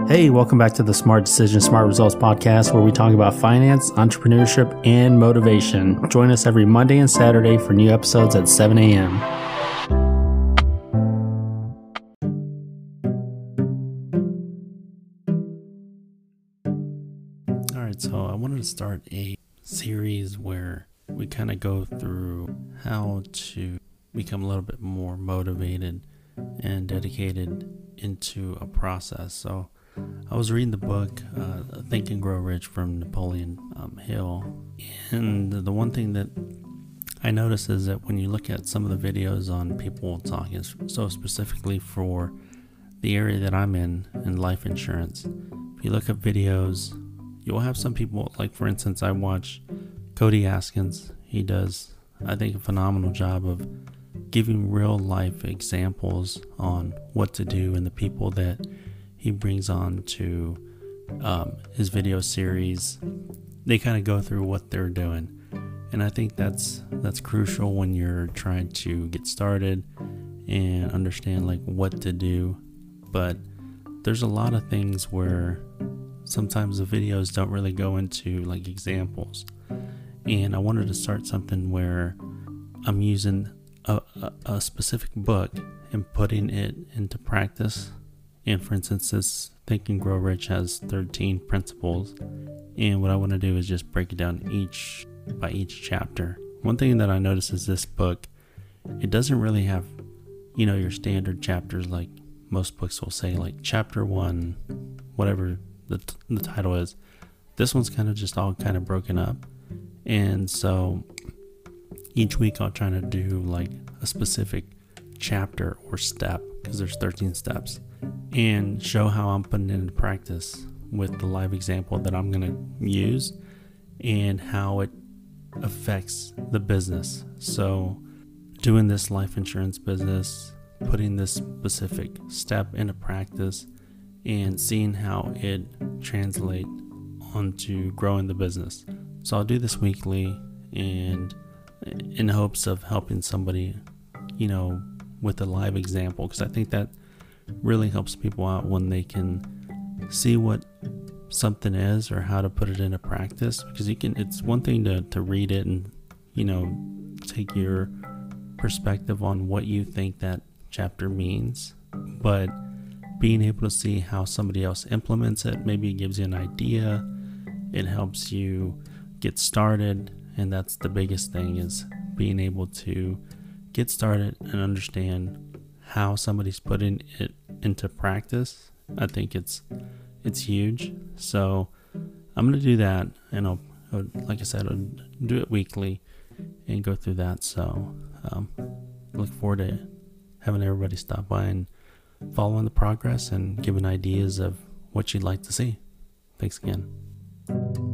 Hey, welcome back to the Smart Decisions, Smart Results podcast, where we talk about finance, entrepreneurship, and motivation. Join us every Monday and Saturday for new episodes at 7 a.m. All right, so I wanted to start a series where we kind of go through how to become a little bit more motivated and dedicated into a process. So I was reading the book Think and Grow Rich from Napoleon Hill, and the one thing that I noticed is that when you look at some of the videos on people talking, so specifically for the area that I'm in life insurance, if you look at videos, you'll have some people, like for instance, I watch Cody Askins. He does, I think, a phenomenal job of giving real life examples on what to do, and the people that he brings on to his video series, they kind of go through what they're doing. And I think that's crucial when you're trying to get started and understand like what to do. But there's a lot of things where sometimes the videos don't really go into like examples. And I wanted to start something where I'm using a specific book and putting it into practice. And for instance, this Think and Grow Rich has 13 principles. And what I want to do is just break it down by each chapter. One thing that I noticed is this book, it doesn't really have, your standard chapters like most books will say, like chapter 1, whatever the title is. This one's kind of just all kind of broken up. And so each week I'll try to do like a specific chapter or step, because there's 13 steps, and show how I'm putting it into practice with the live example that I'm going to use and how it affects the business. So doing this life insurance business, putting this specific step into practice and seeing how it translates onto growing the business. So I'll do this weekly, and in hopes of helping somebody, with a live example, because I think that really helps people out when they can see what something is or how to put it into practice. Because it's one thing to read it and take your perspective on what you think that chapter means, but being able to see how somebody else implements it, maybe it gives you an idea, it helps you get started. And that's the biggest thing, is being able to get started and understand how somebody's putting it into practice. I think it's huge. So I'm going to do that, and I'll, like I said, I'll do it weekly and go through that. So look forward to having everybody stop by and following the progress and giving ideas of what you'd like to see. Thanks again.